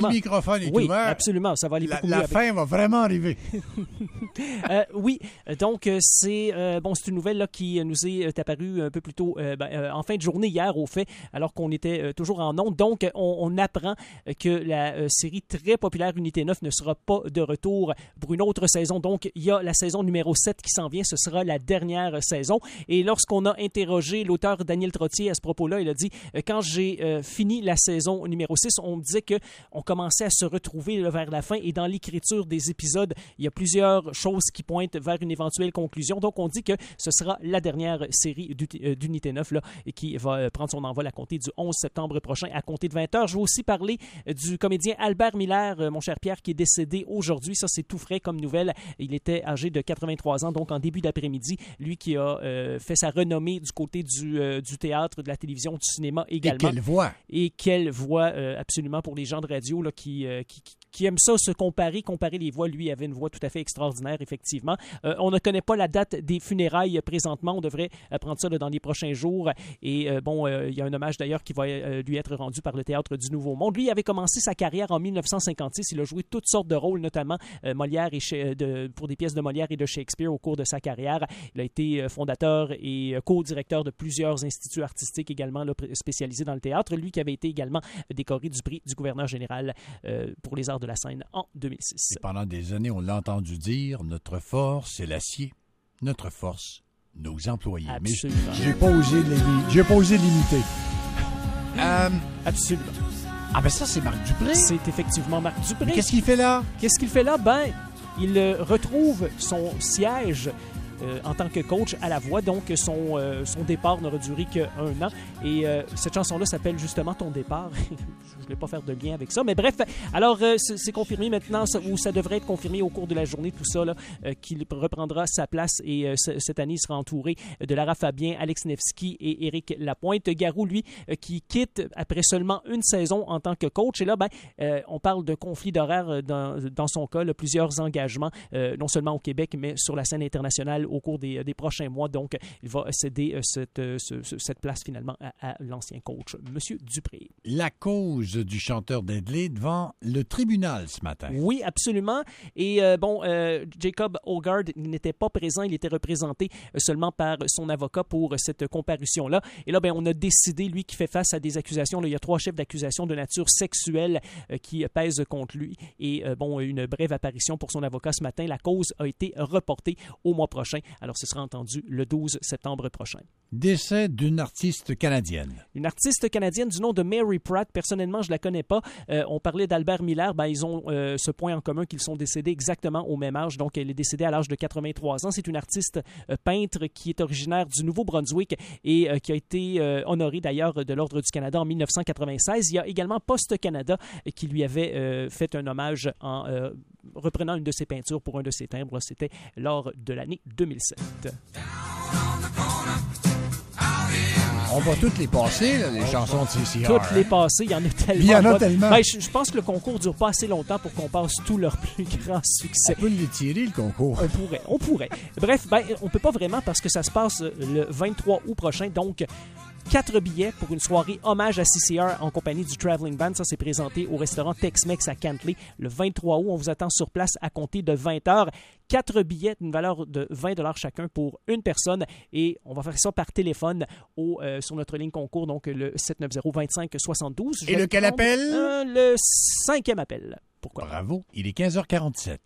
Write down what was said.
le microphone est oui, ouvert, absolument, ça va aller beaucoup mieux. La fin va vraiment arriver. Oui, donc c'est une nouvelle là, qui nous est apparue un peu plus tôt, en fin de journée hier, au fait, alors qu'on était toujours en ondes. Donc, on apprend que la série très populaire Unité 9 ne sera pas de retour pour une autre saison. Donc, il y a la saison numéro 7 qui s'en vient. Ce sera la dernière saison. Et lorsqu'on a interrogé l'auteur Daniel Trottier à ce propos-là, il a dit quand j'ai fini la saison numéro 6, on me disait qu'on commençait à se retrouver là, vers la fin. Et dans l'écriture des épisodes, il y a plusieurs choses qui pointent vers une éventuelle conclusion. Donc, on dit que ce sera la dernière série d'Unité 9 là, qui va prendre son envol à compter du 11 septembre prochain, à compter de 20h. Je vais aussi parler du comédien Albert Miller, mon cher Pierre, qui est décédé aujourd'hui. Ça, c'est tout frais comme nouvelle. Il était âgé de 83 ans, donc en début d'après-midi. Lui qui a fait sa renommée du côté du théâtre, de la télévision, du cinéma également. Et quelle voix absolument pour les gens de radio là, qui aiment ça, se comparer les voix. Lui avait une voix tout à fait extraordinaire, effectivement. On ne connaît pas la date des funérailles présentement. On devrait apprendre ça là, dans les prochains jours. Et il y a un hommage d'ailleurs qui va lui être rendu par le Théâtre du Nouveau Monde. Lui, il avait commencé sa carrière en 1956. Il a joué toutes sortes de rôles, notamment Molière pour des pièces de Molière et de Shakespeare au cours de sa carrière. Il a été fondateur et co-directeur de plusieurs instituts artistiques également là, spécialisés dans le théâtre. Lui qui avait été également décoré du prix du gouverneur général pour les arts de la scène en 2006. Et pendant des années, on l'a entendu dire, notre force, c'est l'acier. Notre force, nos employés. Absolument. Mais j'ai pas osé l'imiter. Absolument. Ah ben ça, c'est Marc Dupré. C'est effectivement Marc Dupré. Mais qu'est-ce qu'il fait là? Il retrouve son siège en tant que coach à la voix. Donc, son départ n'aura duré qu'un an. Et cette chanson-là s'appelle justement Ton départ. Je ne voulais pas faire de lien avec ça. Mais bref, alors c'est confirmé maintenant, ou ça devrait être confirmé au cours de la journée, tout ça, là, qu'il reprendra sa place. Et cette année, il sera entouré de Lara Fabien, Alex Nevsky et Éric Lapointe. Garou, lui, qui quitte après seulement une saison en tant que coach. Et là, on parle de conflit d'horaire dans son cas, là, plusieurs engagements, non seulement au Québec, mais sur la scène internationale au cours des prochains mois. Donc, il va céder cette place finalement à l'ancien coach, M. Dupré. La cause du chanteur Deadly devant le tribunal ce matin. Oui, absolument. Et Jacob Holgard n'était pas présent. Il était représenté seulement par son avocat pour cette comparution-là. Et là, on a décidé, lui qui fait face à des accusations, là, il y a 3 chefs d'accusation de nature sexuelle qui pèsent contre lui. Et une brève apparition pour son avocat ce matin. La cause a été reportée au mois prochain. Alors, ce sera entendu le 12 septembre prochain. Décès d'une artiste canadienne. Une artiste canadienne du nom de Mary Pratt. Personnellement, je ne la connais pas. On parlait d'Albert Miller. Ils ont ce point en commun qu'ils sont décédés exactement au même âge. Donc, elle est décédée à l'âge de 83 ans. C'est une artiste peintre qui est originaire du Nouveau-Brunswick et qui a été honorée d'ailleurs de l'Ordre du Canada en 1996. Il y a également Post Canada qui lui avait fait un hommage en reprenant une de ses peintures pour un de ses timbres. C'était lors de l'année 2007. On va toutes les passer, là, les chansons de CCR. Toutes les passer, il y en a tellement. Il y en a tellement. Je pense que le concours ne dure pas assez longtemps pour qu'on passe tous leurs plus grands succès. On peut l'étirer, le concours. On pourrait. Bref, on ne peut pas vraiment parce que ça se passe le 23 août prochain. Donc, 4 billets pour une soirée hommage à CCR en compagnie du Traveling Band. Ça, c'est présenté au restaurant Tex-Mex à Cantley le 23 août. On vous attend sur place à compter de 20h. 4 billets d'une valeur de 20$ chacun pour une personne. Et on va faire ça par téléphone sur notre ligne concours, donc le 790-2572. Et lequel appel? Le 5e appel. Pourquoi? Bravo. Il est 15h47.